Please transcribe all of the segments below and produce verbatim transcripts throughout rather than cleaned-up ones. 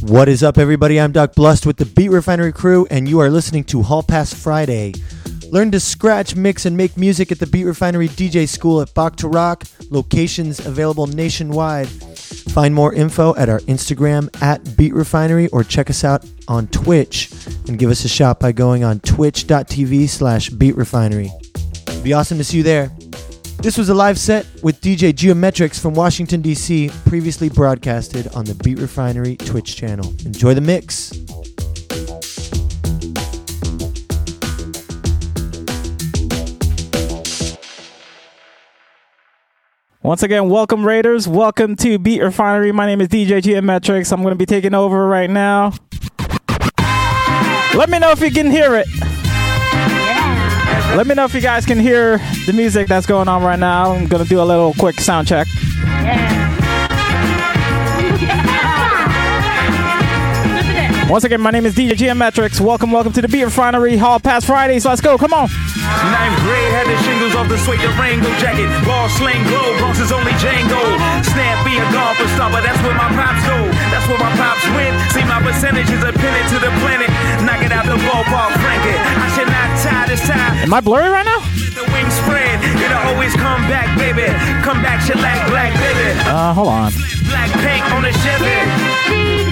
What is up, everybody? I'm Doc Blust with the Beat Refinery crew, and you are listening to Hall Pass Friday. Learn to scratch, mix, and make music at the Beat Refinery D J School at Bach to Rock. Locations available nationwide. Find more info at our Instagram at Beat Refinery, or check us out on Twitch and give us a shout by going on twitch.tv slash Beat Refinery. It'd be awesome to see you there. This was a live set with D J Geometrics from Washington, D C, previously broadcasted on the Beat Refinery Twitch channel. Enjoy the mix. Once again, welcome Raiders. Welcome to Beat Refinery. My name is D J Geometrics. I'm going to be taking over right now. Let me know if you can hear it. Let me know if you guys can hear the music that's going on right now. I'm going to do a little quick sound check. Once again, my name is D J Geometrics. Welcome, welcome to the Beat Refinery Hall Pass Fridays. Let's go. Come on. Ninth grade, had the shingles off the suede Durango jacket. Ball sling glow, Bronx is only Django. Snap be a golfer star, but that's where my pops go. That's where my pops win. See, my percentages are pinned to the planet. Knock it out the ballpark, frank it. I should not tie this tie. Am I blurry right now? The wings spread, it'll always come back, baby. Come back, shit like black, baby. Uh, hold on. Black paint on the Chevy.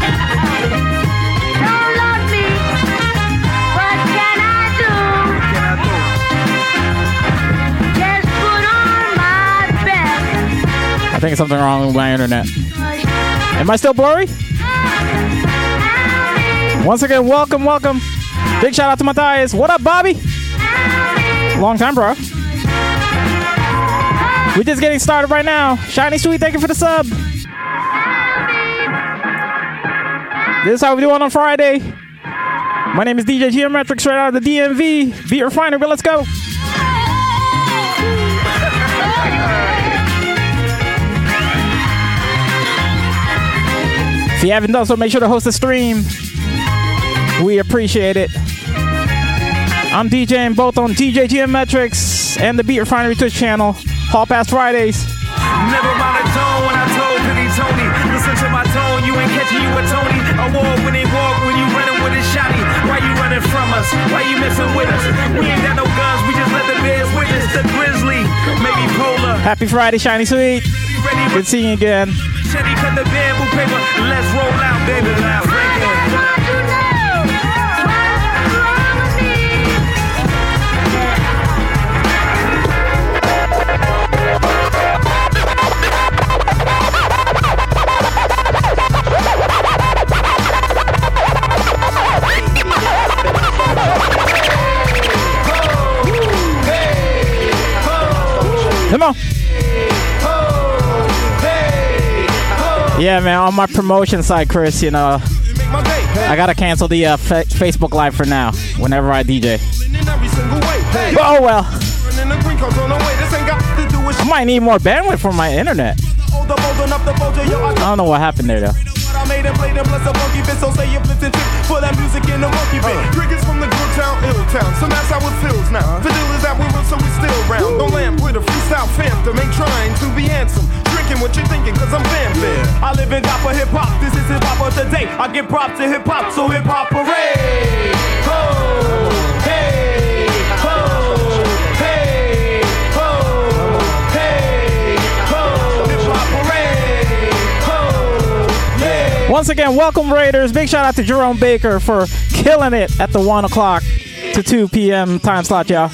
I think something wrong with my internet. Am I still blurry? Once again, welcome, welcome. Big shout out to Matthias. What up, Bobby? Long time, bro. We're just getting started right now. Shiny Sweet, thank you for the sub. This is how we do it on Friday. My name is D J Geometrics, straight out of the D M V. Beat Refinery, but let's go. If you haven't done so, make sure to host a stream. We appreciate it. I'm DJing both on D J Geometrics and the Beat Refinery Twitch channel. Hall Pass Fridays. Never mind the tone when I told Pretty Tony. Listen to my tone, you ain't catching you a Tony. Award-winning walk when you running with a shotty. Why you running from us? Why you messing with us? We ain't got no guns, we just let the bears witness. The grizzly, maybe polar. Happy Friday, Shiny Sweet. Good seeing you again. Shetty cut the bamboo paper. Let's roll out, baby. Now, Frankie. Come on. Yeah, man, on my promotion side, Chris, you know, I gotta cancel the uh, fa- Facebook Live for now, whenever I D J. Oh, well. I might need more bandwidth for my internet. I don't know what happened there, though. Made him play them bless a monkey bitch, so say you flipped and trip for that music in the monkey bit. Crickets from the good town, ill town, so that's how it feels now. The deal is that we real, so we still round. Don't lamp with a freestyle phantom, ain't trying to be handsome. Drinking what you're thinking, cause I'm vamping. I live and die for hip hop, this is hip hop of today. I give props to hip hop, so hip hop parade. Ho, hey, ho, hey, ho, hey, ho, hip hop parade. Once again, welcome Raiders. Big shout out to Jerome Baker for killing it at the one o'clock to two p.m. time slot, y'all.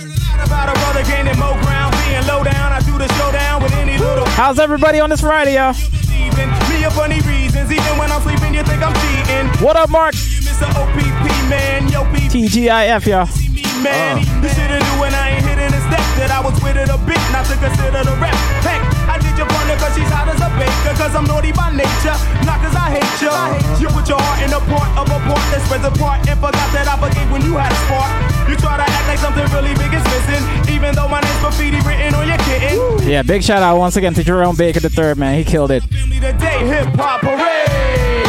How's everybody on this Friday, y'all? What up, Mark? T G I F, y'all. Man, you should've knew when I ain't hitting a step that I was with it a bit, not to consider the rep. Heck, I did your partner cause she's hot as a baker, cause I'm naughty by nature, not cause I hate you. You put your heart in a part of a part that spreads apart and forgot that I forgave when you had a spark. You try to act like something really big is missing, even though my name's graffiti written on your kitten. Yeah, big shout out once again to Jerome Baker the third, man. He killed it. Today, hip hop parade.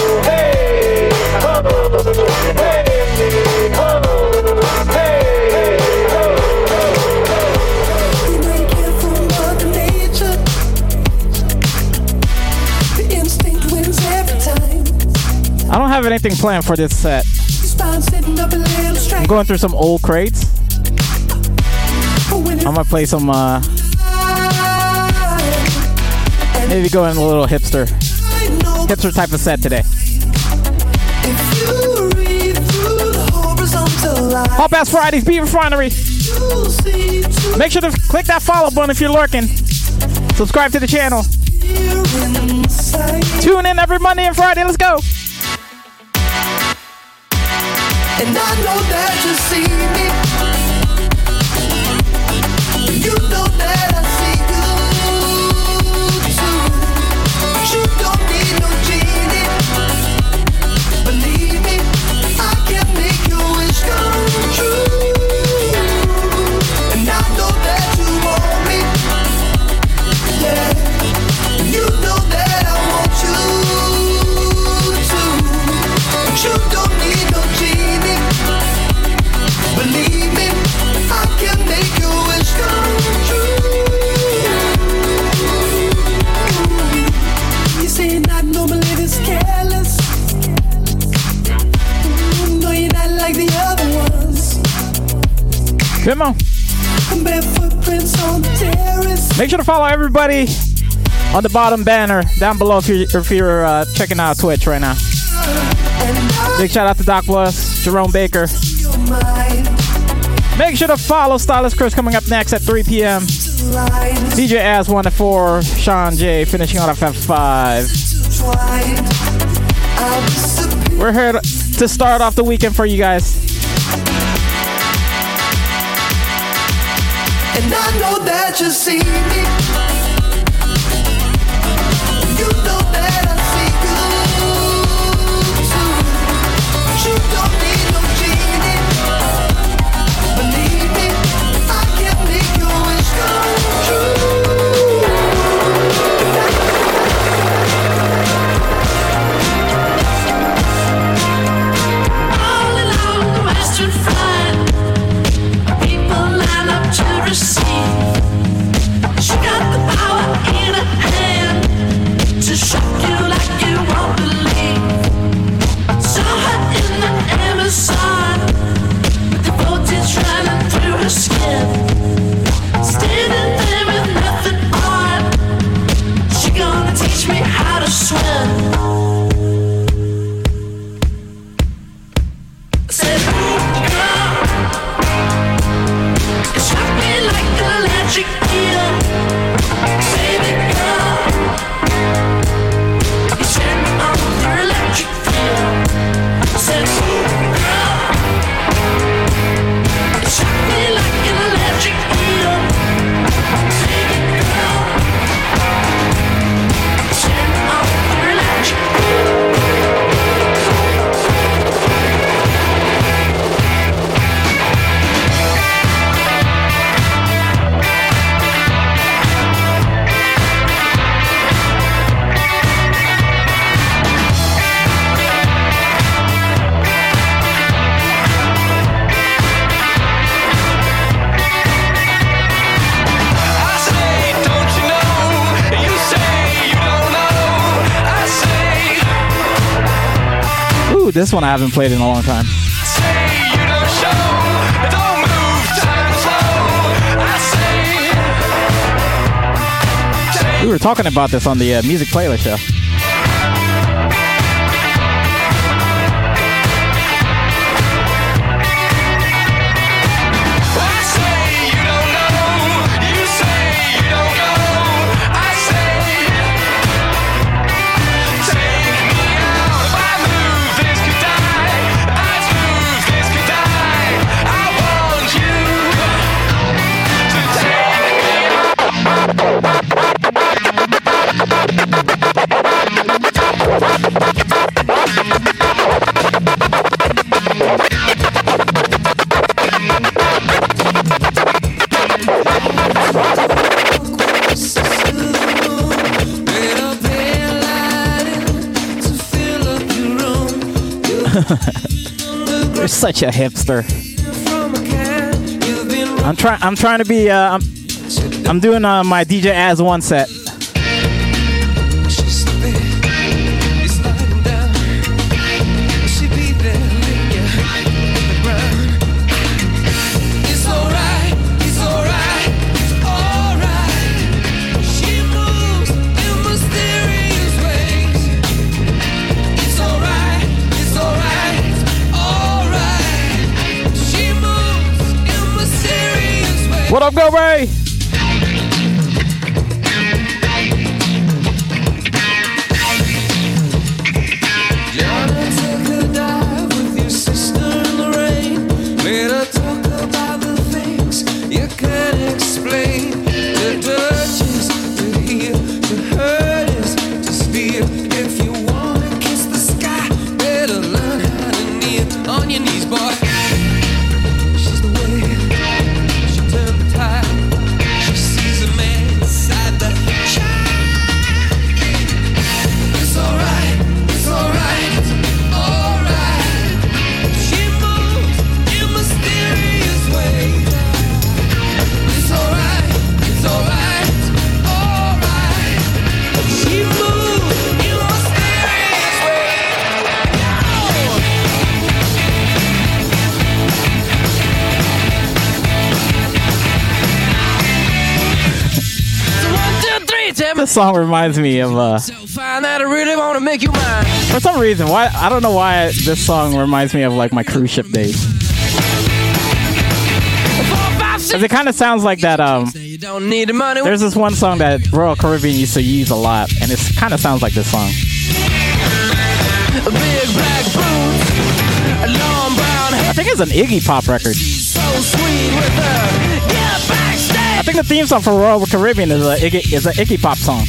Hey, I don't have anything planned for this set. I'm going through some old crates. I'm gonna play some, uh, maybe go in a little hipster, hipster type of set today. Hall Pass Fridays, Beat Refinery. Make sure to click that follow button if you're lurking. Subscribe to the channel. Tune in every Monday and Friday. Let's go. And I know that you see me. You know that I see you too. You don't need no genie. Believe me, I can make your wish come true. And I know that you want me. Yeah, you know that I want you too. You don't need no genie. Believe me, I can make your wish come true. You say you're not normally this careless. No, you're not like the other ones. Come on. Footprints on the terrace. Make sure to follow everybody on the bottom banner down below if you're, if you're uh, checking out Twitch right now. Big shout out to Doc Plus, Jerome Baker. Make sure to follow Stylist Chris coming up next at three p.m. D J Az one at four, Sean J finishing off at five. We're here to start off the weekend for you guys. And I know that you see me. You know that I see you too. You don't need no genie. Believe me, I can make your wish come true. All along the Western Front, people line up to receive. She got the power in her hand to shock you like you won't believe. Saw her in the Amazon with the voltage running through her skin, standing there with nothing on. She gonna teach me how to swim. I said, ooh, girl, you shock me like electric eel. Baby girl, you turn me on with your electric feel. I said, ooh, girl, you shock me like an electric eel. Baby girl, you turn me on with your electric feel. Ooh, this one I haven't played in a long time. We were talking about this on the uh, music playlist show. You're such a hipster. I'm trying. I'm trying to be. Uh, I'm. I'm doing uh, my D J Az one set. up, go Ray? This song reminds me of uh for some reason, why I don't know why this song reminds me of like my cruise ship days. Cause it kind of sounds like that. Um, there's this one song that Royal Caribbean used to use a lot, and it kind of sounds like this song. I think it's an Iggy Pop record. I think the theme song for Royal Caribbean is a Iggy, is an Iggy Pop song.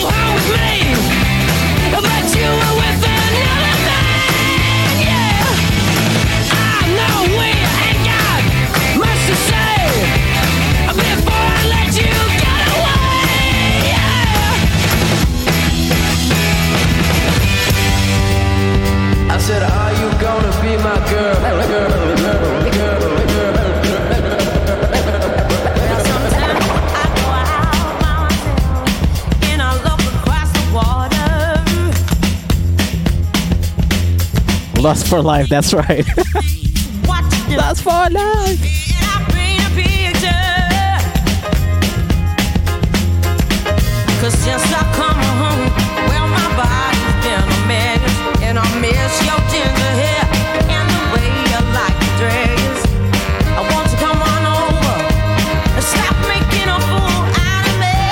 I said, are you gonna be my girl? Girl, girl, girl, girl. Well, sometimes I go out by myself and I look across the water. Lust for life, that's right. Lust for life. And I paint a picture. Cause since I come home, well, my body's been a mess. And I miss your ginger hair and the way you like the dress. I want you to come on over and stop making a fool out of me.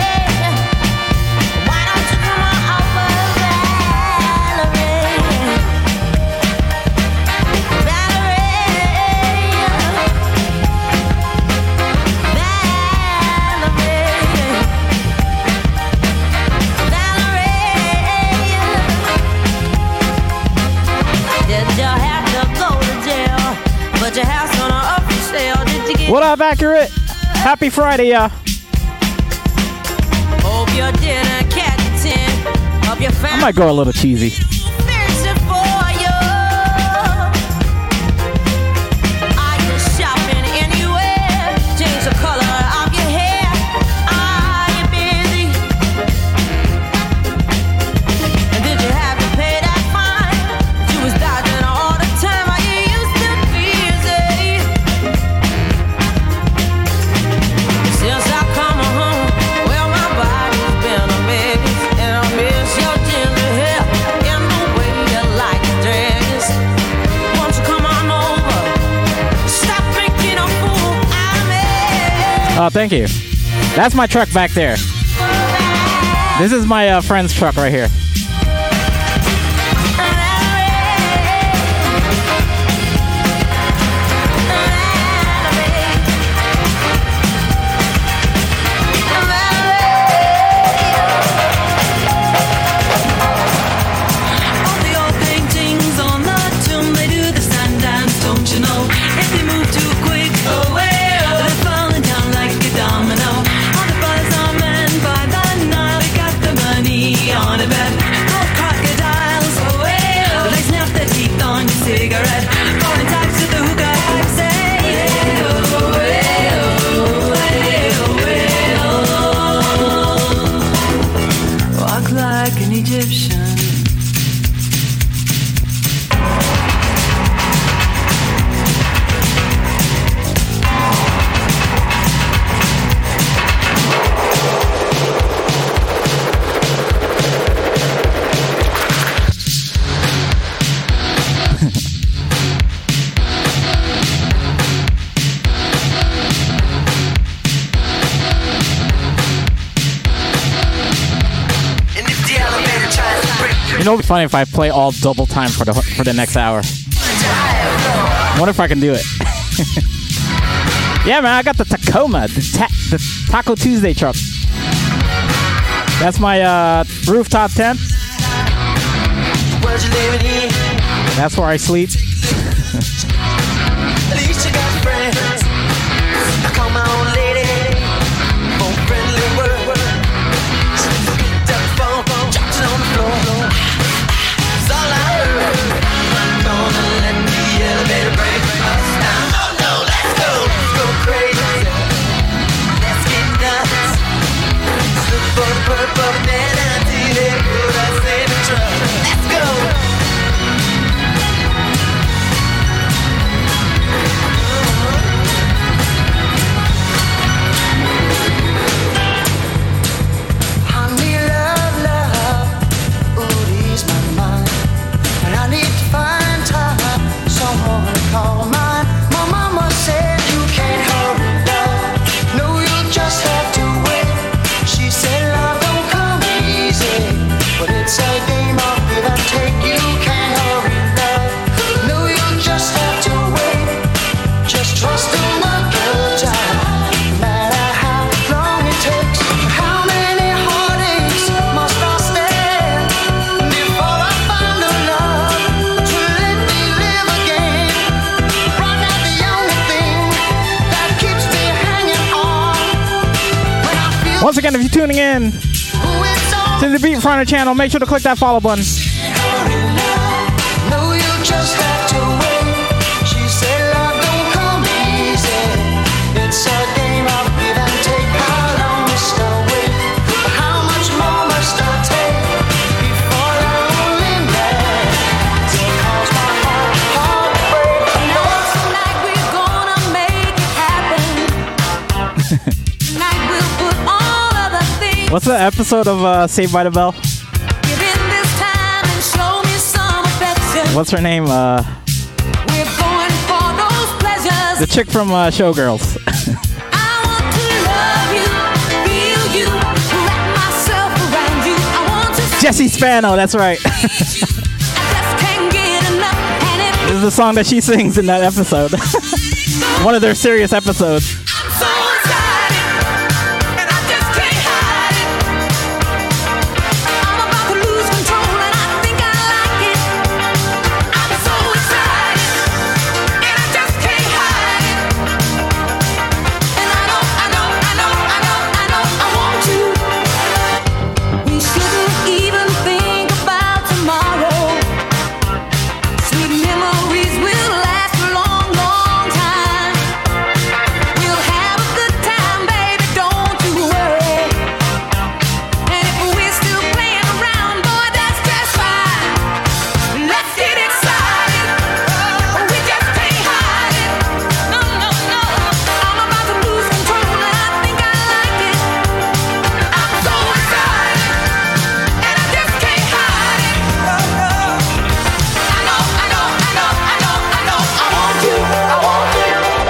Why don't you come on over, Valerie? What up, Accurate? Happy Friday, y'all. Hope your dinner catch ten of your family. I might go a little cheesy. Oh, thank you. That's my truck back there. This is my uh, friend's truck right here. You know, it'd be funny if I play all double time for the for the next hour. I wonder if I can do it. Yeah, man, I got the Tacoma, the, ta- the Taco Tuesday truck. That's my uh, rooftop tent. That's where I sleep. At least you got friends. I call my own lady for friendly word. She picked up the phone, dropped it on the floor. It's all I heard. I'm gonna let the elevator break us down. Oh no, let's go, let's go crazy. Let's get nuts. Look for the purple banana until they put us in the truck. Let's go. Call mine. My mama said you can't hurry love. No, you just have to wait. She said love don't come easy, but it's a game of give and take. You can't hurry love. No, you just have to wait. Just trust in the good time. No matter how long it takes. How many heartaches must I stand before I find a love to let me live again? Once again, if you're tuning in to the Beatfinder channel, make sure to click that follow button. No, you just have to wait. She said love don't come easy. It's a game of give and take. How long must I wait? How much more must I take before I only let it cause my heart, heart to break? Tonight we're gonna make it happen. Tonight we'll put all other things. What's the episode of uh, Saved by the Bell? Give in this time and show me some affection. What's her name? Uh, We're going for those pleasures. the chick from uh, Showgirls. I want to love you, feel you, wrap myself around you. I want to see Jessie Spano, that's right. I just can't get enough. And if This is the song that she sings in that episode. One of their serious episodes. I'm so excited, and I just can't hide it. I'm about to lose control, and I think I like it. I'm so excited, and I just can't hide it. And I know, I know, I know, I know, I know I want you. We shouldn't even think about tomorrow. Sweet memories will last a long, long time. We'll have a good time, baby, don't you worry. And if we're still playing around, boy, that's just fine. Let's get excited. We just can't hide it. No, no, no. I'm about to lose control, and I think I like it. I'm so excited, and I just can't hide it. I know, I know, I know, I know, I know. I want you. I want you.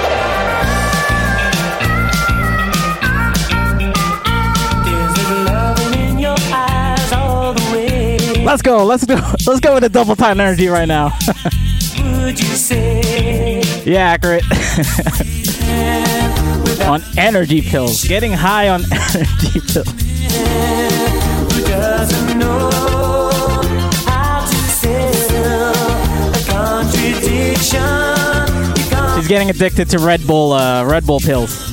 Let's go. Let's go. Let's go with the double time energy right now. Yeah, accurate. On energy pills. Getting high on energy pills. She's getting addicted to Red Bull. Uh, Red Bull pills.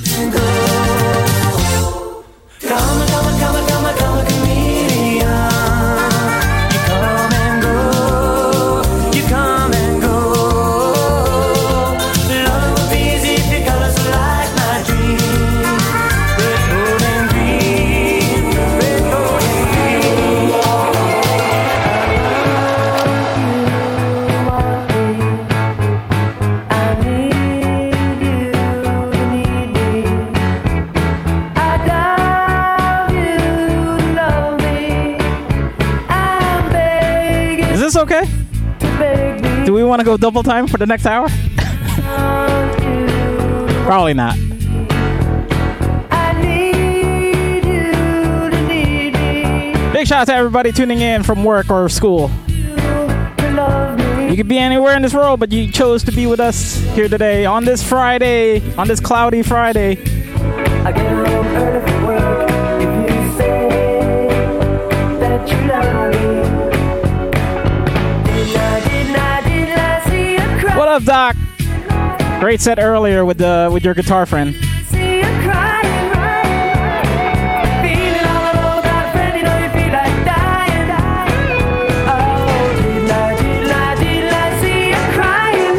Is this okay? Do we want to go double time for the next hour? Probably not. Big shout out to everybody tuning in from work or school. You could be anywhere in this world, but you chose to be with us here today on this Friday, on this cloudy Friday. I get home early from work if you say that you love me. Didn't I, didn't I, didn't I see you cry? What up, Doc? Great set earlier with the with your guitar friend. See you crying, right? Feeling all alone without a friend, you know you feel like dying, dying. Oh, didn't I, didn't I, didn't I see you crying,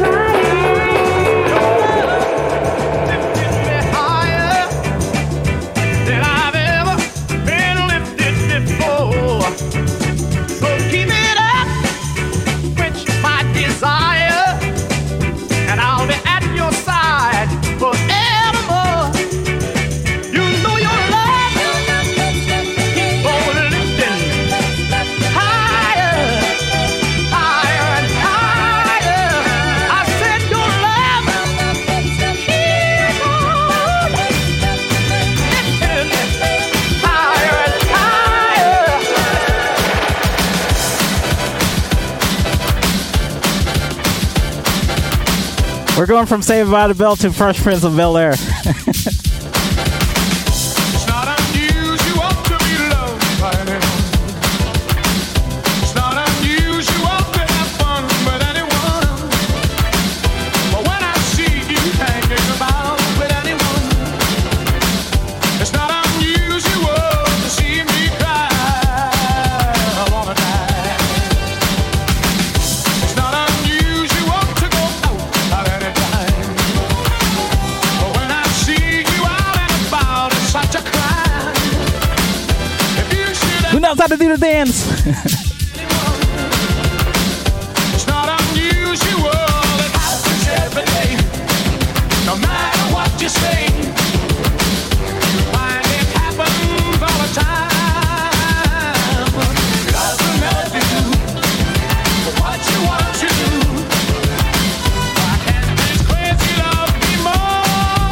Lifted me higher than I've ever been lifted before. So keep it up, quench my desire, and I'll be at your side forevermore. You know your love keep on lifting higher, higher and higher. I said your love keep on lifting higher and higher. We're going from Saved by the Bell to Fresh Prince of Bel-Air. It's not unusual to be loved by anyone. It's not unusual to have fun with anyone. But when I see you hanging about with anyone, it's not unusual to see me cry. I wanna die. It's not unusual to go out at any time. But when I see you out and about, it's such a crime. If you should Who knows how to do the dance? It's not unusual, it happens every day. No matter what you say, you find it happens all the time. It doesn't help you for what you want to do. Why can't this crazy love be more?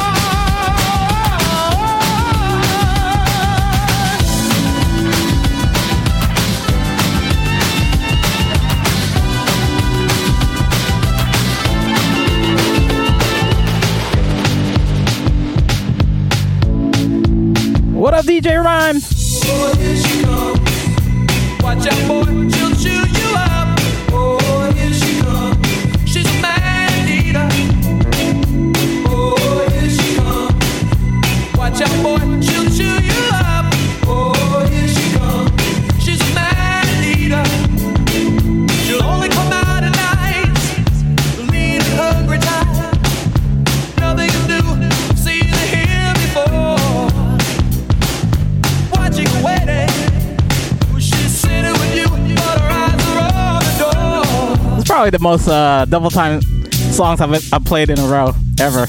What up, D J Rhyme? Oh, here she comes. Watch out, boy, she'll chew you up. Oh, here she comes. She's a man eater. Oh, here she comes. Watch out, boy, she'll chew you up. Oh, here she comes. She's a man eater. She'll only come out at night, lean and hungry time. Nothing to do, seen her here before. Watching, waiting. She's sitting with you, but her eyes are on the door. It's probably the most uh, double time songs I've, I've played in a row ever.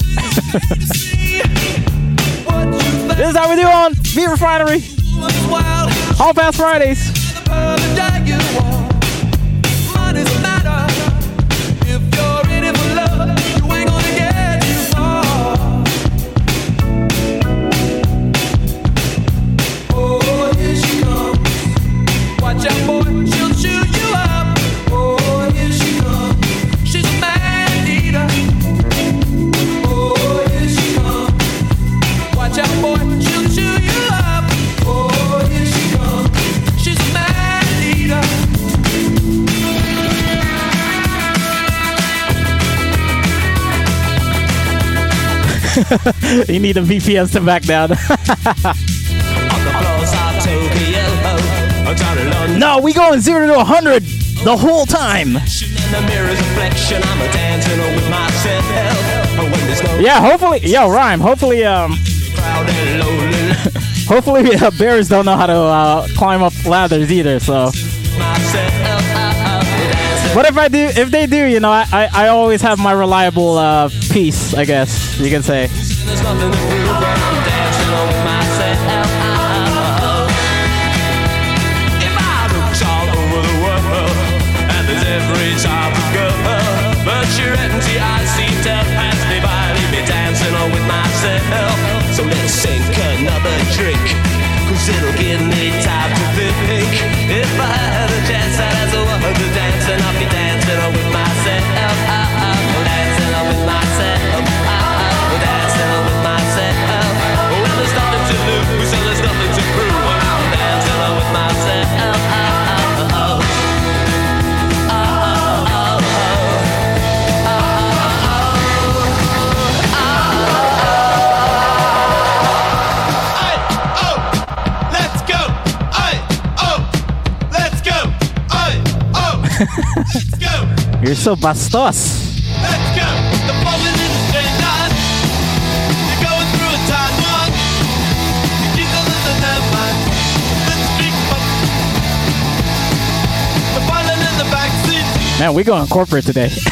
What you think This is how we do on Beat Refinery. was wild, All Past Fridays. the perfect guy you are. Money's a matter. If you're in it for love, you ain't gonna get too far. Oh, here she comes. Watch out, boy, she'll chew you up. Oh, here she comes. She's a man eater. Oh, here she comes. Watch out, boy, she'll chew you up. Oh, here she comes. She's a man eater. You need a V P S to back down. On the floors of Tokyo, down in London, No, we going zero to one hundred the whole time. in the mirror's reflection, I'm a dancing with myself. When there's no Yeah, hopefully, yo, Rhyme. Hopefully, um, crowd and lonely, hopefully uh, bears don't know how to uh, climb up ladders either. So, myself, dancing. but if I do, if they do, you know, I I, I always have my reliable uh, piece, I guess you can say. There's nothing to prove, but I'm dancing with myself. If I looked all over the world, and there's every type of girl, but you're empty, I see to pass me by, leave me dancing with myself. So let's sink another drink, cause it'll give me time to think. You're so bastos. Let's go. The falling in the straight line. You're going through a tight one. You keep the listen that mind. Let's speak up. The falling in the backseat. Man, we going corporate today. The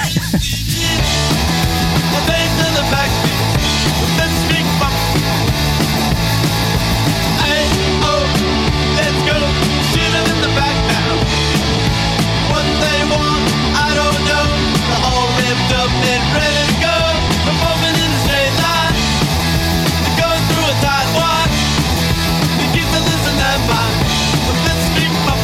bass in the backseat. Let's speak up. Hey, oh, let's go. Shoot 'em in the back now. What they want, I don't know. They're all ripped up and ready to go. They're moving in a straight line. They're going through a tight one. You keep the listen that mind. But let's speak up.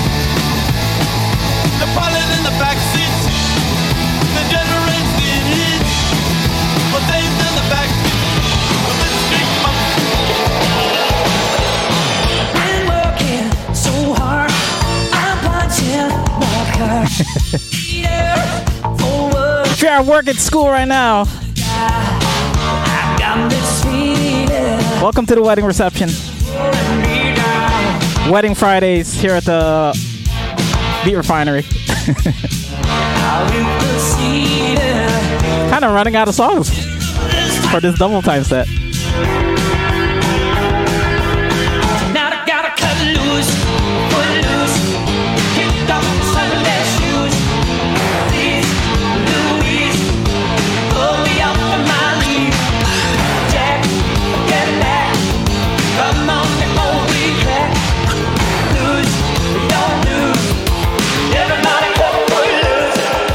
They're piling in the back seats. The generates the heat. But they's in the back seat. But let's speak up. Been working so hard, I'm punching my car. Forward, If you're at work at school right now, I got this feeling. welcome to the wedding reception. Me down. Wedding Fridays here at the Beat Refinery. I will proceed. Kind of running out of songs for this double time set. Now I gotta cut loose, put loose, kick off the Sunday shoes. Please, Louise, pull me up in my lead. Jack, get back, come on, the old track. Lose, don't lose, everybody go put loose.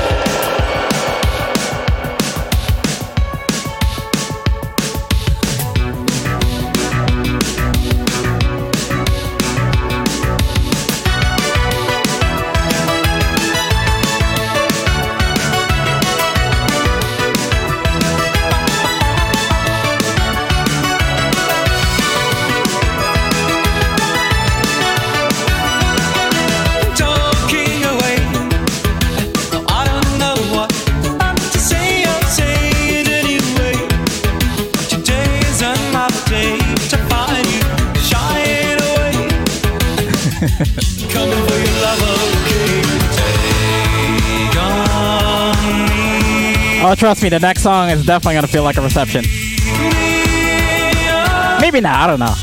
Talking away. I don't know what to say. I'll say it anyway. Today is another day to find you shying away. Coming for your love, okay? Take on me. Oh, trust me, the next song is definitely gonna feel like a reception. Maybe not, I don't know.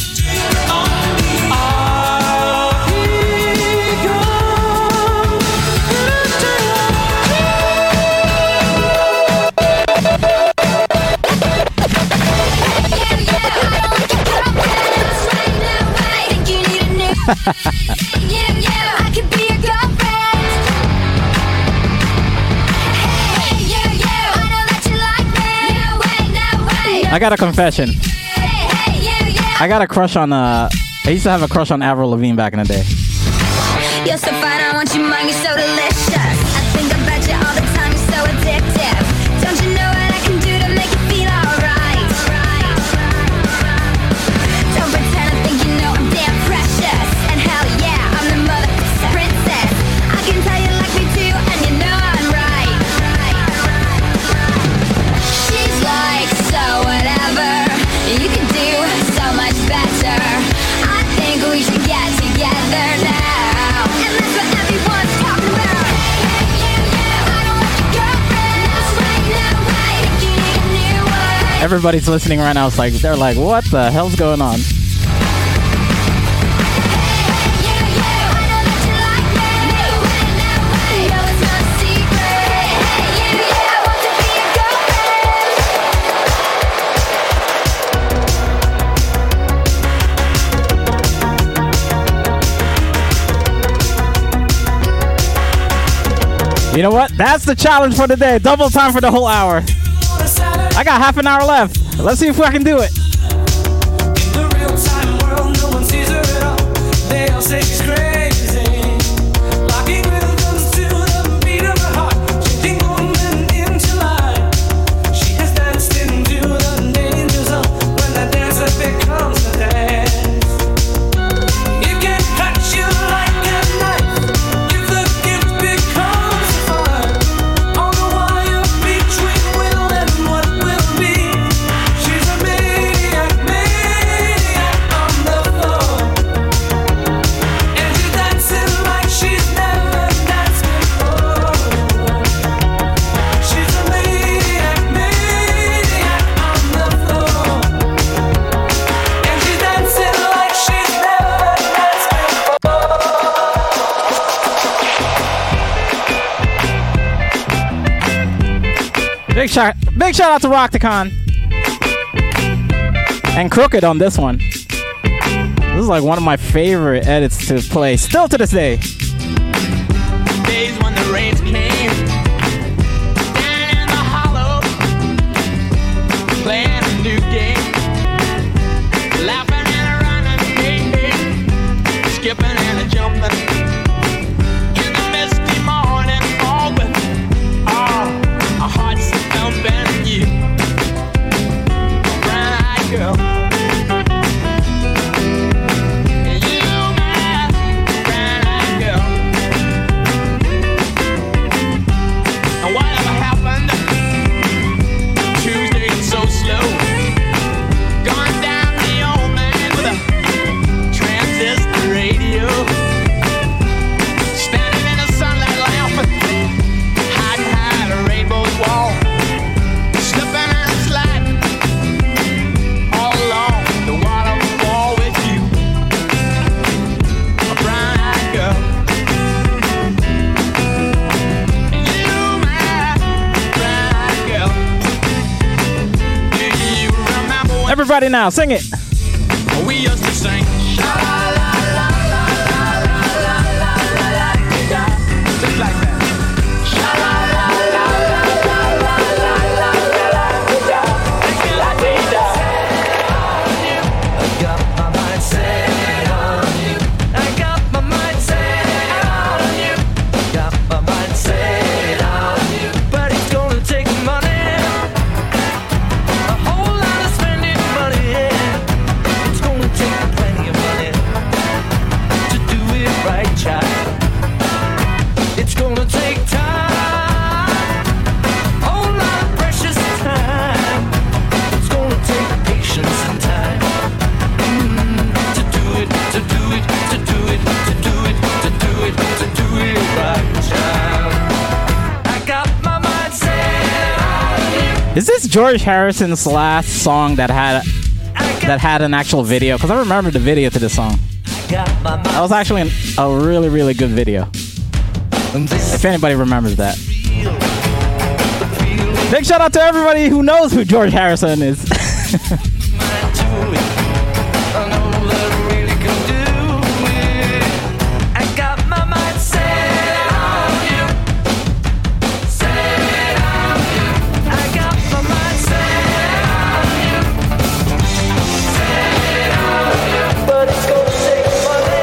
I got a confession. I got a crush on, uh, I used to have a crush on Avril Lavigne back in the day. You're so fine, I want you mine, you're so delicious. I think about you all the time, you're so addictive. Don't you know what I can do to make you feel alright? Don't pretend I think you know I'm damn precious. And hell yeah, I'm the mother princess. I can tell you like me too, and you know I'm right. She's like, so whatever, you can do so much better. I think we should get together now. And that's what everyone's talking about. Hey, hey, you, you, I don't want your girlfriend. That's right, no way. Think you need a new one. Everybody's listening right now. It's like, they're like, what the hell's going on? Hey, you, you, I know that you like me. No way, no way. You know it's not a secret. Hey, you, you, I want to be your girlfriend. You know what? That's the challenge for today. Double time for the whole hour. I got half an hour left. Let's see if I can do it. In the real-time world, no one sees her at all. They all say she's crazy. Locking rhythms to the beat of her heart. Shifting woman into life. She has danced into the danger zone. When the dancer becomes the dance. It can cut you like a knife. If the gift becomes a fire. On the wire between will and what will be. She's a maniac. Big shout, big shout out to Rockticon and Crooked on this one. This is like one of my favorite edits to play, still to this day. Days when the rains came, down in the hollow, playing a new game, laughing and running, skipping and a jumping. In the misty morning fog with all our hearts thumping, you, brown-eyed girl. Everybody now, sing it. We used to sing. Just like that. I got my mind set on you. I got my mind set on you. Got my mind set on you. But it's gonna take money. A whole lot of spending money. It's gonna take plenty of money to do it right, child. It's gonna take time. Whole lot of precious time. It's gonna take patience and time. To do it, to do it, to do it, to do it, to do it, to do it right, child. I got my mind set on you. Is this George Harrison's last song that had that had an actual video? Because I remember the video to this song. Got my mind. That was actually an, a really, really good video. If anybody remembers that. Big shout out to everybody who knows who George Harrison is. I got my mind set on you. Set on you. I got my mind set on you. Set on you. But it's gonna take money.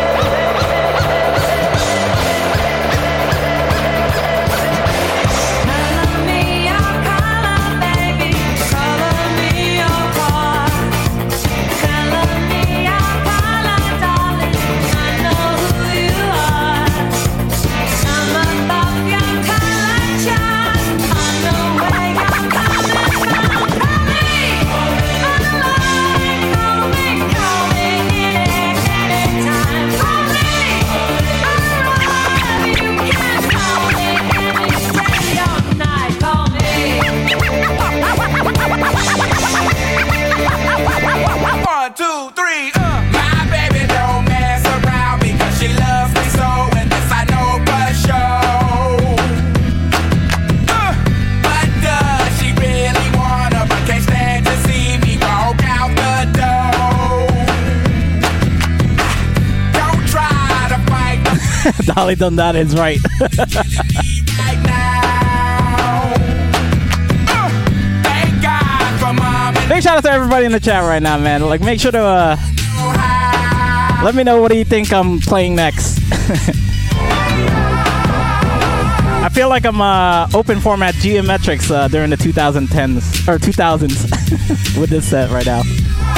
Color me your color, baby. Color me your heart. Color me your color, darling. I know who you are. I'm above your color chart. I know where you're coming from. Call me on the line. Call me, call me anytime. Call me on the line. You can call me any day or night. Call me. One, two, three, uh. My baby don't mess around because she loves me so, and this I know for sure. Uh, but does she really wanna, but can't stand to see me walk out the door? Don't try to fight the Dolly Dundada is right. right now. Uh, thank God for mom and Big shout out to everybody in the chat right now, man. Like, make sure to uh, let me know what do you think I'm playing next. I feel like I'm uh, open format geometrics uh, during the twenty tens or two thousands with this set right now.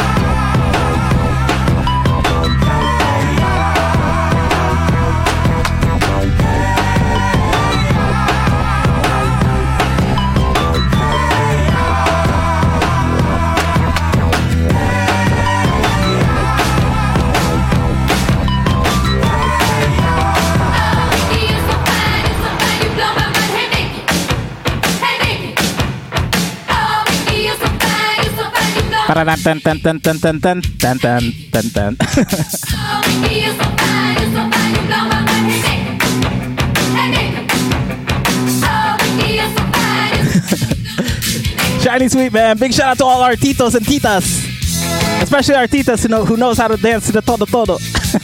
You're so fine, you're so fine, you blow my mind. Hey, Nikki. Hey, Nikki. Oh, Nikki, you're so fine, you're so fine, you blow my Dun, dun, dun, dun, dun, dun, dun, dun, dun, dun, dun. Oh, Nikki, you're so fine, you're so fine, you blow my mind. Hey, Nikki. Hey, Nikki. Oh, Nikki, you're so fine, you're so fine, you blow my mind. Shiny Sweet, man. Big shout out to all our titos and titas. Especially our titas who, know, who knows how to dance to the todo todo.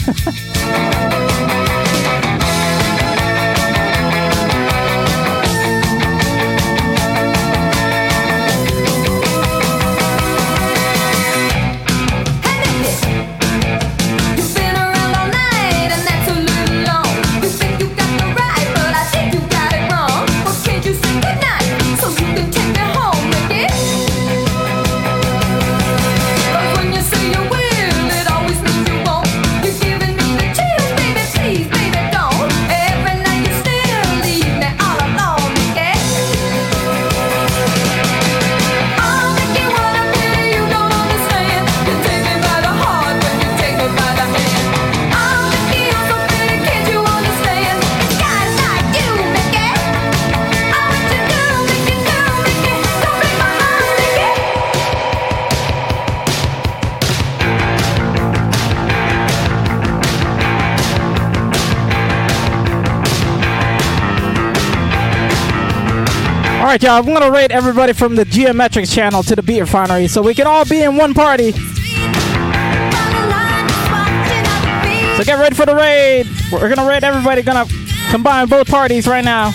All right, y'all, I'm going to rate everybody from the Geometrics channel to the Beat Refinery so we can all be in one party. So get ready for the raid. We're going to rate everybody. Going to combine both parties right now.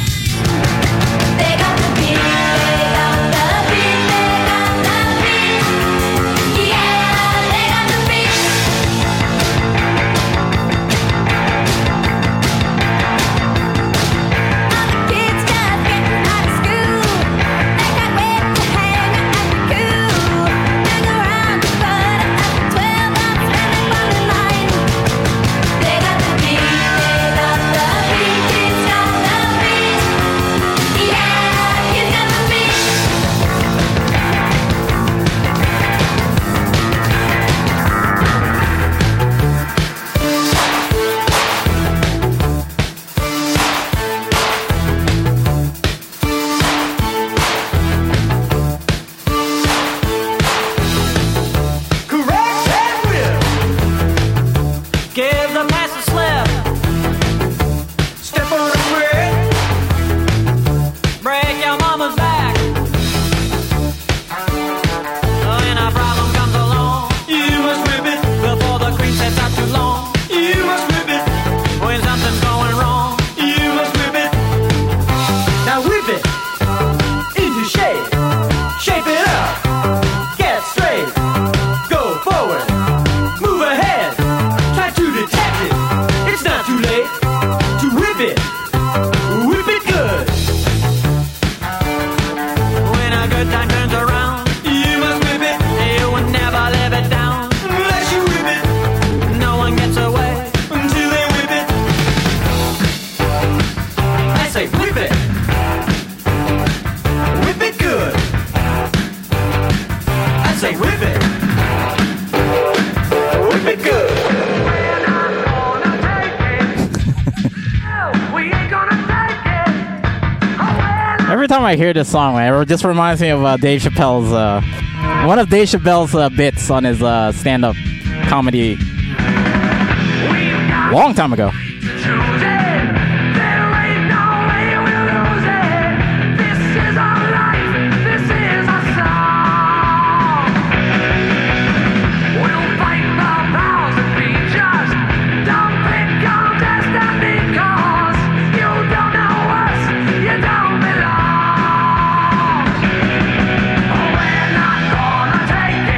Every time I hear this song, man, it just reminds me of uh, Dave Chappelle's, uh, one of Dave Chappelle's uh, bits on his uh, stand-up comedy long time ago.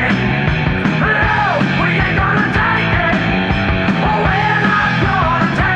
Take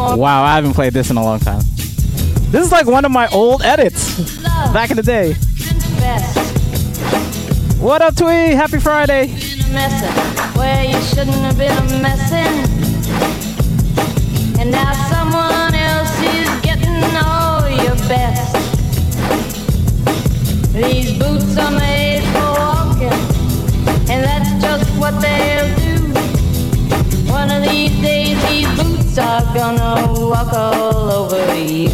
Wow, I haven't played this in a long time. This is like one of my old edits back in the day. What up, Twee? Happy Friday. Messin' where you shouldn't have been messing, and now someone else is getting all your best. These boots are made for walking, and that's just what they'll do. One of these days these boots are gonna walk all over you.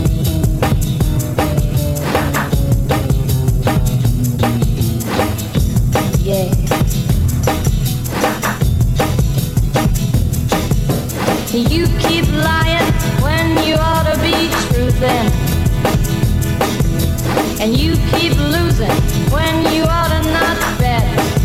Yeah. You keep lying when you ought to be truthin', and you keep losing when you ought to not bet.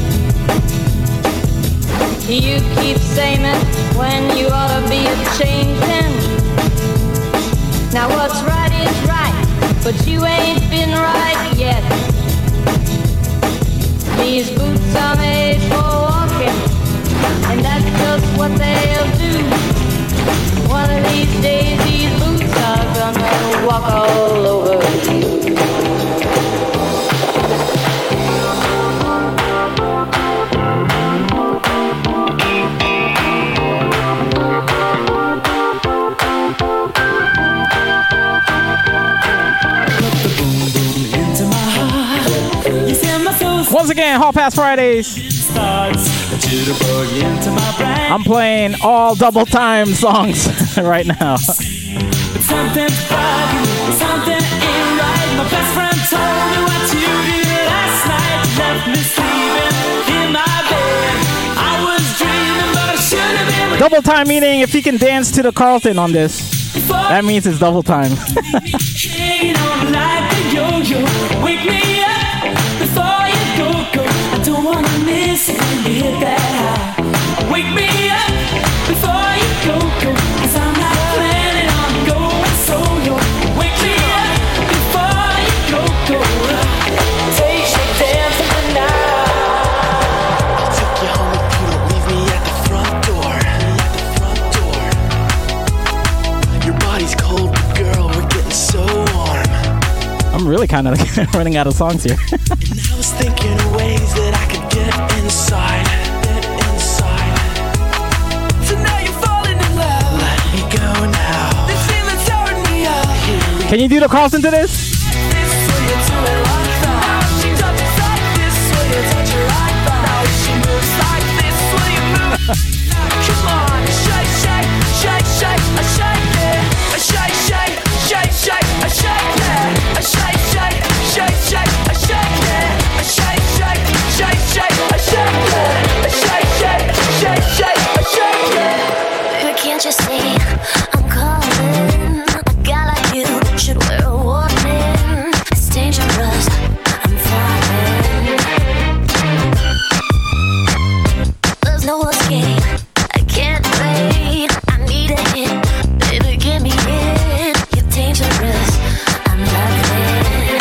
You keep saying when you ought to be a-changin'. Now what's right is right, but you ain't been right yet. These boots are made for walking, and that's just what they'll do. One of these days these boots are gonna walk all over you. Once again, Hall Pass Fridays. I'm playing all double time songs right now. Something bugging, something ain't right. My best friend told me what you did last night. Left me sleeping in my bed. I was dreaming, but I should have been with Double time meaning if you can dance to the Carlton on this, that means it's double time. hanging on like a yo-yo. Wake me up before you go, go. I don't wanna miss it when you hit that high. Wake me up before you go, go. Cause I'm not planning on going solo. Wake me up before you go, go. Take me dancing tonight. Took you home and you don't leave me at the front door. At the front door. Your body's cold, but girl, we're getting so warm. I'm really kind of running out of songs here. And I was thinking of ways that I could get inside, get inside. So now you're falling in love. Let me go now. This feeling's tearing me up. Can you do the Carlton to this? This way you do it like that. She touches like this way you touch her like that. Now she moves like this way you move. Come on, shake, shake, shake, shake, a shake it, a shake, shake, shake, shake, a shake it, a shake, shake, shake, shake, a shake it, a shake, shake, shake, shake, a shake it, a shake, shake, shake, shake, a shake it. Baby, can't you see I'm calling? A guy like you should wear a warning. It's dangerous. I'm falling. There's no escape. I can't wait. I need a hit. Baby, give me it. You're dangerous. I'm loving.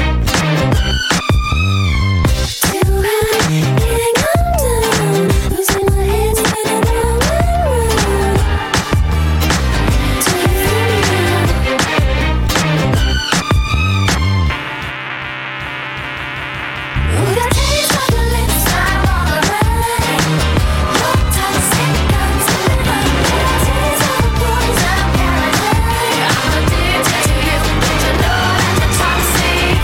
Till I can't come down. Losing my head, spinning round and round. Till you feel me now. With a taste of your lips, I'm on the run. Your toxic guns in my head. Taste of the poison, I'm paranoid. I'm addicted to you. Don't you know that you're toxic?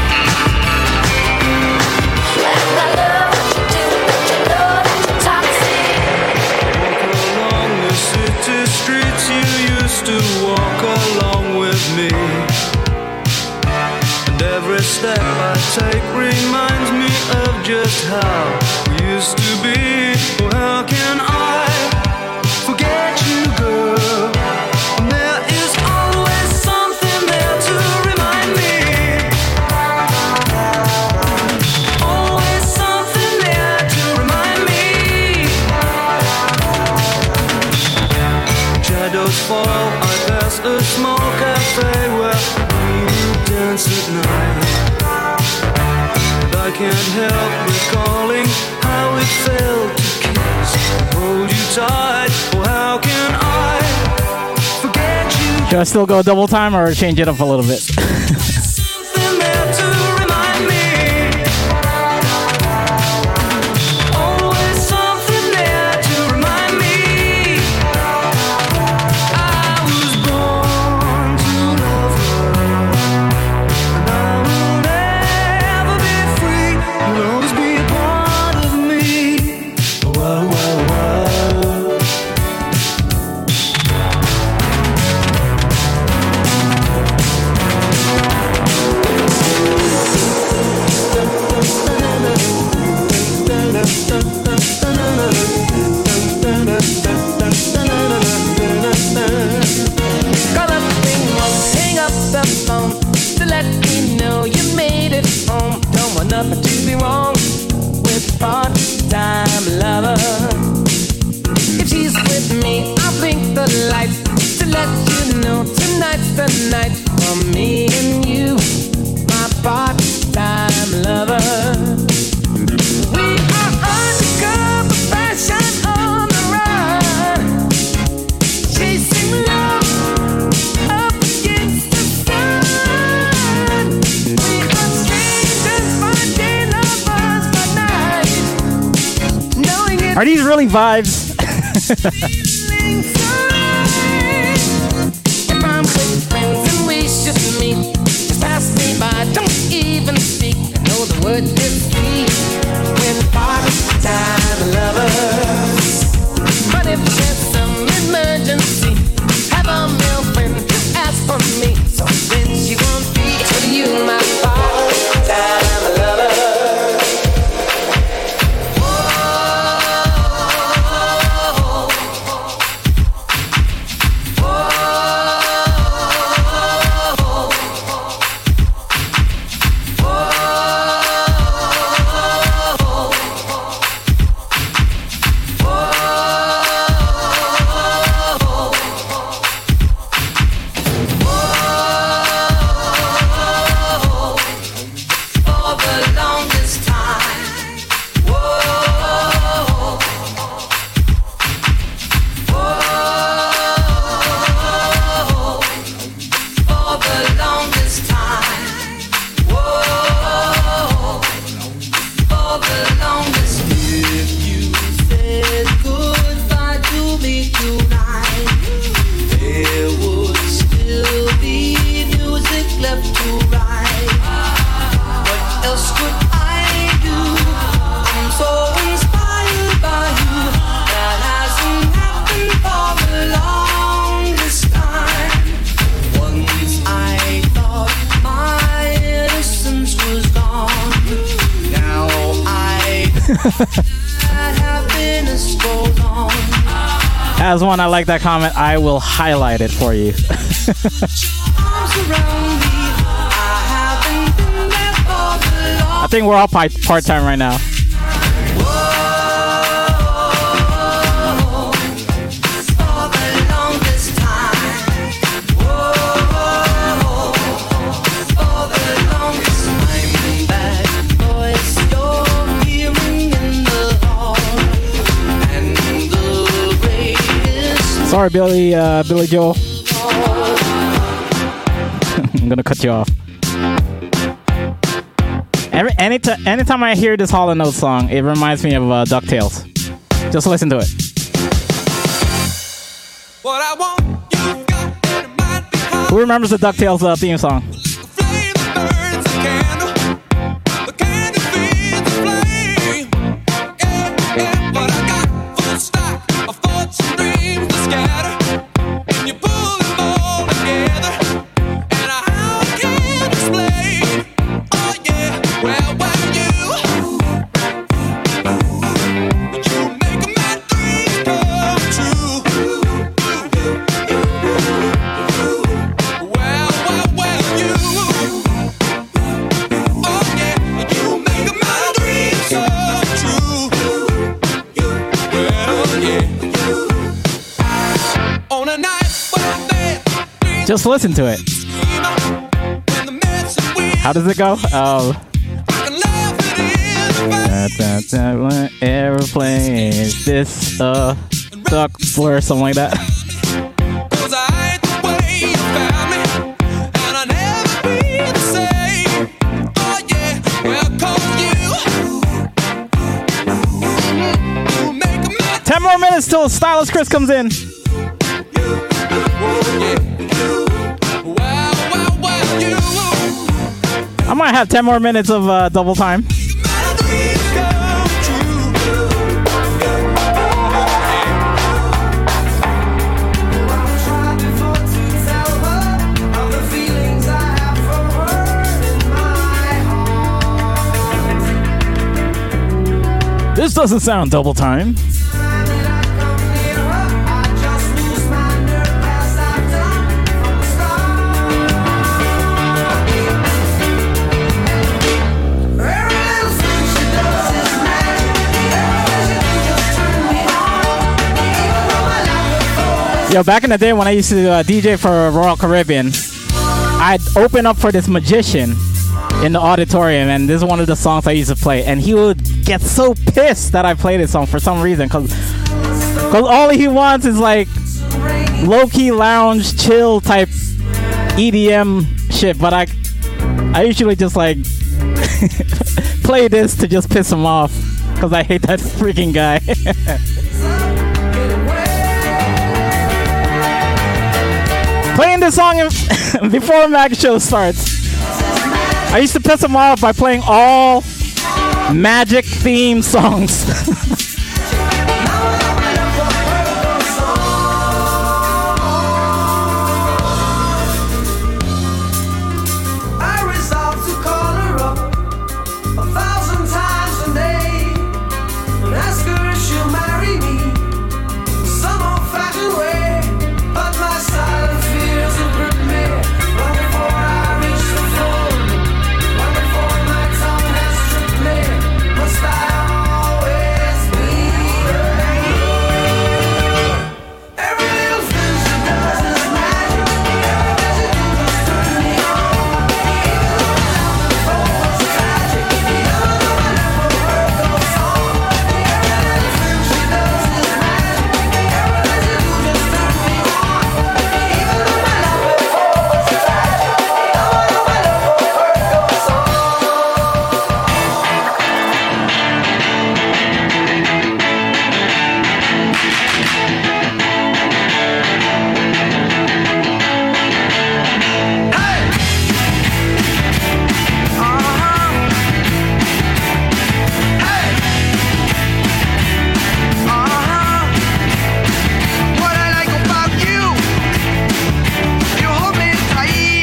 And I love what you do. Don't you know that you're toxic? Along the city streets you used to walk along with me, and every step I take reminds me of just how we used to be. Oh, how can I forget you, girl? And there is always something there to remind me. Always something there to remind me. Shadows fall, I pass a small cafe where we dance at night. And I can't help recalling how it felt to kiss and hold you tight. Oh, how can I forget Should I still go double time or change it up a little bit? Something there to remind me. Always something there to remind me. I was born to love her, and I will never be free. You'll always be a part of me. Whoa, whoa, whoa. Call up the thing, hang up the phone to let me know you made it home. Don't want nothing to be wrong with part-time lover. If she's with me, I'll blink the lights to let you know tonight's the night for me and you, my part-time lover. We are undercover fashion on the run, chasing love up against the sun. We are strangers by day, lovers by night, knowing it's Are these really vibes? feeling so right. If I'm with friends and we should meet, just pass me by, don't even speak. I know the word is sweet when part-time lovers. But if there's some emergency, have a male friend ask for me. So then she won't be to you, my part-time lover. For the longest time, whoa, whoa, for the longest time, whoa, for the longest. If you said goodbye to me tonight, there would still be music left to write. What else could I do? I'm so inspired by you. That hasn't happened for the longest time. Once I thought my innocence was gone. Now I that happiness goes on. As one, I like that comment. I will highlight it for you. Arms around me. I haven't been there for the I think we're all pi- part-time right now. for the longest time. Whoa, for the longest time. That voice you're hearing in the hall, and the greatest Sorry, Billy, uh, Billy Joel. I'm gonna cut you off. Every anytime, anytime I hear this Hall and Oates song, it reminds me of uh, DuckTales. Just listen to it. what I want. You got and it might be hard. Who remembers the DuckTales uh, theme song? Flame that burns a candle. The candle feeds the flame. Yeah, yeah, but I got full stock of thoughts and dreams to scatter. And you pull them all together. And how can I explain? Oh yeah, well, well, you you make my dreams come true. Well, well, well, you oh yeah, you make my dreams come true. Well, yeah. On a night when they Just listen to it. and the mess and we How does it go? Oh. can laugh it in the Da, da, da, airplane. Is this a duck or something like that? Cause I ain't the way you till Stylist Chris comes in. I might have ten more minutes of uh, double time. This doesn't sound double time. Yo, back in the day when I used to uh, D J for Royal Caribbean, I'd open up for this magician in the auditorium, and this is one of the songs I used to play, and he would get so pissed that I played this song for some reason, because cause all he wants is like low-key lounge chill type E D M shit, but I I usually just like play this to just piss him off, because I hate that freaking guy. Playing this song in, before Mag Show starts. I used to piss him off by playing all magic theme songs. I resolved to call her up a thousand times a day and ask her if she'll marry me some old-fashioned way. But my silent fears have gripped me long before I reach the floor, long before my tongue has tripped me. Must I always be alone? Every little thing she does is magic. Every little thing turns me on. Even though my life before was tragic, even though I never heard those songs. Every little thing she does is magic. Every little thing just turns me on. Even though my life before was tragic, now I know I never heard those songs. What I like about you, you hold me tight.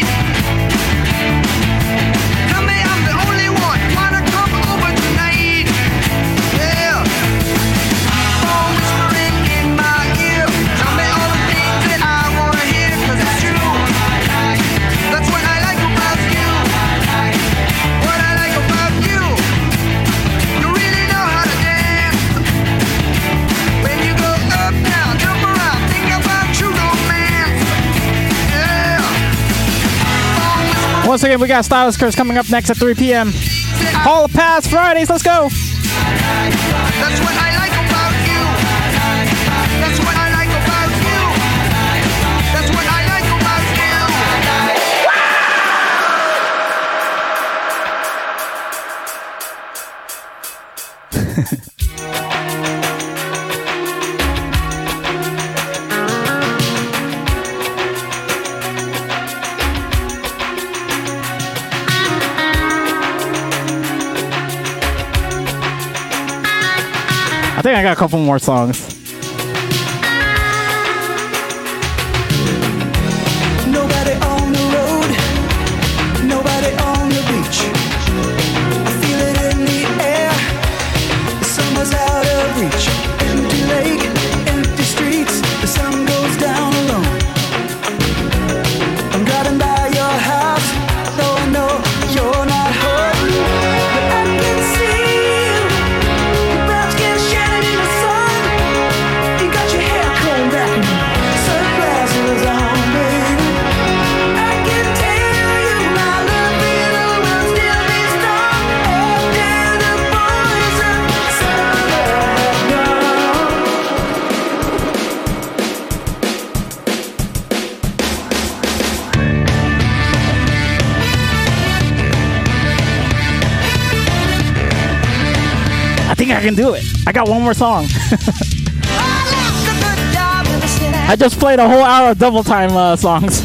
Tell me I'm the only one, wanna come over tonight. Yeah. Phone whispering in my ear, tell me all the things that I wanna hear, 'cause it's true. That's what I like about you. What I like about you, you really know how to dance. When you go up, down, jump around, think about true romance. Yeah. Phone whispering. Once again, we got Stylist Chris coming up next at three p.m. Hall Pass Fridays, let's go. That's what I like about you. That's what I like about you. That's what I like about I think I got a couple more songs. Nobody on the road, nobody on the beach. I feel it in the air, the summer's out of reach. Empty lake, empty streets, the sun goes down alone. I'm driving by your house, though I know you're not home. But I can see you, your brown skin shining in the sun. You got your hair combed back and sunglasses on, baby. I can tell you my love for you will still be strong after the boys of summer have gone. I think I can do it. I got one more song. I just played a whole hour of double time uh, songs.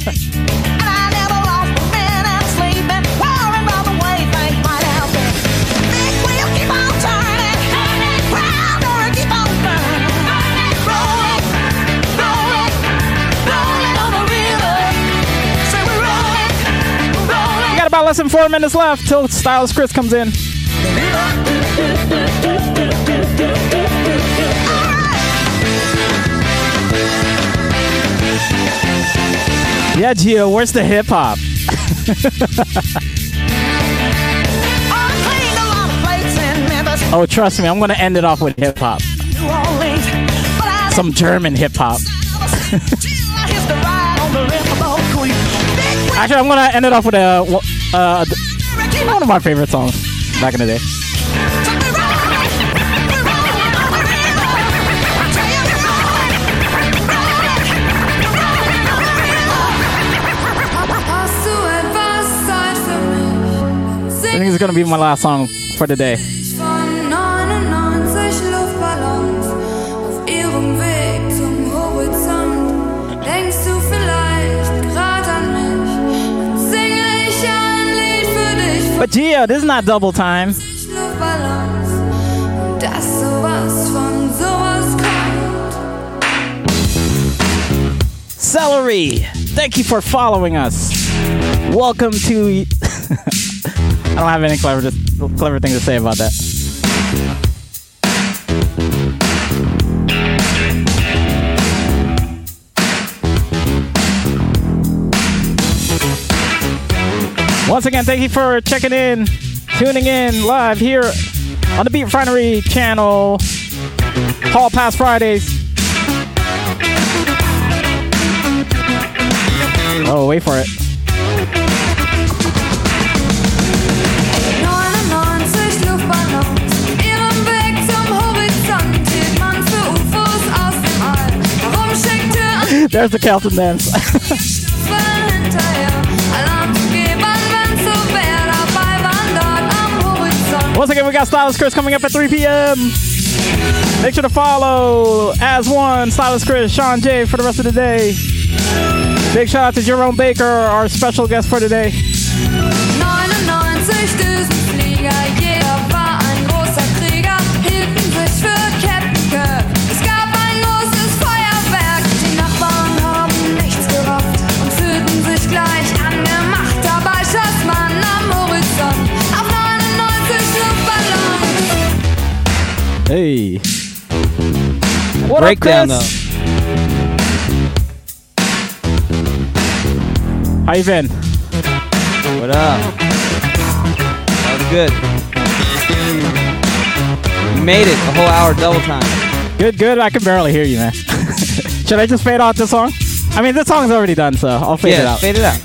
We got about less than four minutes left till Stylist Chris comes in. Yeah, Gio, where's the hip hop? Oh, trust me, I'm gonna end it off with hip hop. Some German hip hop. Actually, I'm gonna end it off with a uh, one of my favorite songs back in the day. I think it's gonna be my last song for the day. Von neunundneunzig Luftballons auf ihrem Weg zum Horizont. Denkst du vielleicht grad an mich? Dann singe ich ein Lied für dich. But Gio, this is not double time. Luftballons und dass sowas von sowas kommt. Celery, thank you for following us. Welcome to. I don't have any clever, clever thing to say about that. Once again, thank you for checking in, tuning in live here on the Beat Refinery channel, Hall Pass Fridays. Oh, wait for it. neunundneunzig Luftballons, ihren Weg zum Horizont, hielt man für U F Os aus dem All. Warum schickte ein There's the Kelton dance. Schiffel hinterher, Alarm zu geben, wenn's so wär, dabei waren dort am Horizont. Once again, we got Stylist Chris coming up at three p.m. Make sure to follow As One, Stylist Chris, Sean J for the rest of the day. Big shout out to Jerome Baker, our special guest for today. neunundneunzig Düsenflieger, jeder war ein großer Krieger, hielten sich für Captain Kirk. Es gab ein großes Feuerwerk, die Nachbarn haben nichts gerafft und fühlten sich gleich angemacht. Dabei schoss man am Horizont auf neunundneunzig Luftballons. Hey. What Breakdown up, Chris? How you been? What up? That was good. We made it a whole hour double time. Good, good. I can barely hear you, man. Should I just fade out this song? I mean, this song's already done, so I'll fade yeah, it out. fade it out.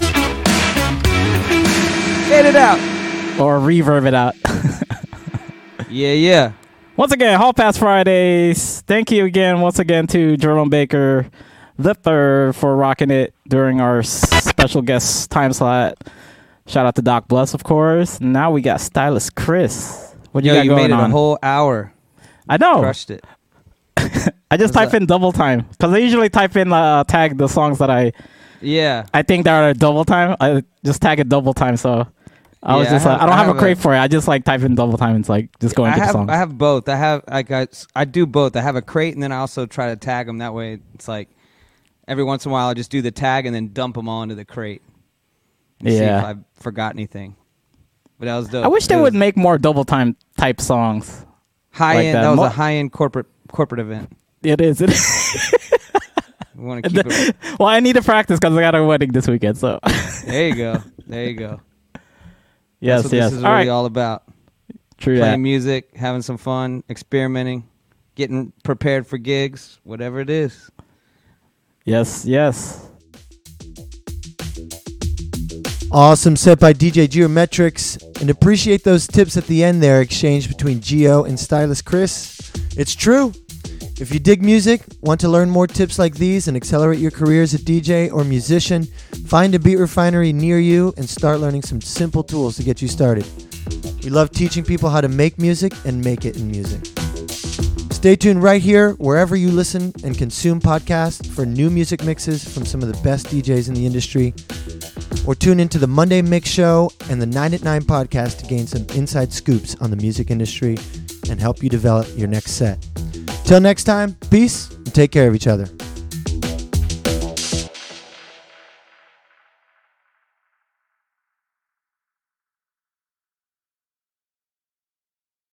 Fade it out. Or reverb it out. Yeah, yeah. Once again, Hall Pass Fridays. Thank you again, once again, to Jerome Baker the third for rocking it during our special guest time slot. Shout out to Doc Bless, of course. Now we got Stylist Chris. What you Yo, got you going made it on? a whole hour. I know. Crushed it. I just type in double time because I usually type in uh, tag the songs that I Yeah. I think that are double time. I just tag it double time. So I was Yeah, just I like, have- I don't I have, have a crate a- for it. I just like type in double time. It's like just go I into the have song. I have both. I have I got I do both. I have a crate and then I also try to tag them. That way, it's like every once in a while I just do the tag and then dump them all into the crate. See Yeah. if I forgot anything. But that was dope. I wish they It would was make more double time type songs. high like end. that. That, was Mo- a high end corporate corporate event. It is. It is. We want to keep it. Well, I need to practice because I got a wedding this weekend. So There you go. There you go. yes, That's what yes. This is all really right. all about. True Playing that. music, having some fun, experimenting, getting prepared for gigs, whatever it is. Yes, yes. Awesome set by D J Geometrics, and appreciate those tips at the end there exchanged between Geo and Stylist Chris. It's true. If you dig music, want to learn more tips like these and accelerate your career as a D J or musician, find a Beat Refinery near you and start learning some simple tools to get you started. We love teaching people how to make music and make it in music. Stay tuned right here, wherever you listen and consume podcasts, for new music mixes from some of the best D Js in the industry. Or tune into the Monday Mix Show and the nine at nine podcast to gain some inside scoops on the music industry and help you develop your next set. Till next time, peace and take care of each other.